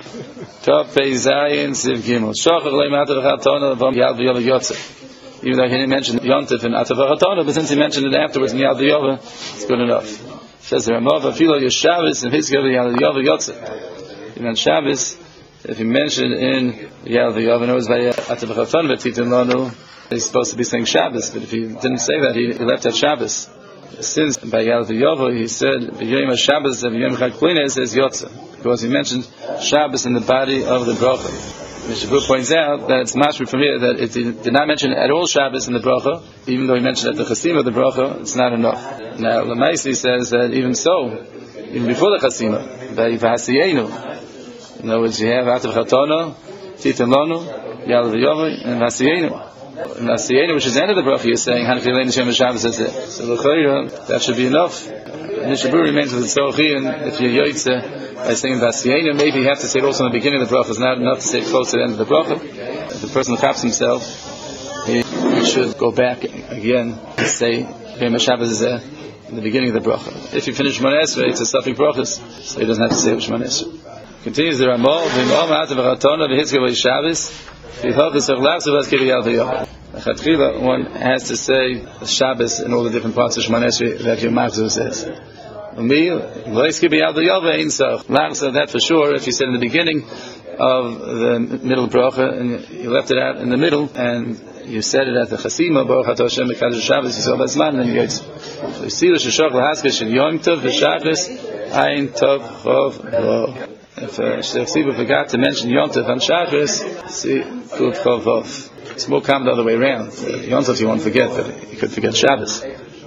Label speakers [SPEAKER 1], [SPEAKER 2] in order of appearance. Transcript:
[SPEAKER 1] Top Zayin Siv Gimel. Shochach Leim Atavachatona Vom Yad V'Yova Yotze. Even though he didn't mention Yontif and Atavachatona, but since he mentioned it afterwards in Yad V'Yova, it's good enough. Says the Ramov, Afilo Yeshavis and Hizkiv Yad V'Yova Yotze. Even on Shabbos, if he mentioned in Yad V'Yova, and it was by Atavachatona V'Titin Lonu, he's supposed to be saying Shabbos, but if he didn't say that, he left out Shabbos. Since by Yad V'Yova he said V'Yom HaShabbos and V'Yom Chaklina, it says Yotze, because he mentioned Shabbos in the body of the bracha. Mishabur points out that it's mashma from here that it did not mention at all Shabbos in the bracha, even though he mentioned at the Chasima of the bracha, it's not enough. Now Lamaisi says that even so, even before the Chasima, by V'Hasiyenu, in other words, you have Atav Chatona, Titan Lonu, Yad V'Yova, and V'Hasiyenu. And V'Hasiyenu, which is the end of the bracha, is saying Hanach Yelein Hashem Shabbos is it. So l'chayra, that should be enough. Mishabur remains with the Tzorchi, and if you're Yoitze by saying V'Hasiyenu, maybe you have to say it also in the beginning of the bracha. It's not enough to say it close to the end of the bracha. If the person chaps himself, he should go back again and say V'Yom HaShabbos is in the beginning of the bracha. If you finish Shemona Esrei, it's a suffix brachas, so he doesn't have to say Shemona Esrei. Continues the Ramah, V'Yom Atavachatona V'Hizkiv Shabbos. One has to say Shabbos in all the different parts of Shemona Esrei that your Machzor says. That for sure, if you said in the beginning of the middle bracha and you left it out in the middle and you said it at the Chasima, Baruch Atah Hashem Mekadosh Shabbos, you saw Bazman, then you go to Shishach Lahaskash and Yom Tov V'Shabbos Ein Tov Chov Lo. If Shechsiva forgot to mention Yom Tov on Shabbos, see Kuf Chov Vov. It's more common the other way around. Yom Tov you won't forget, but you could forget Shabbos.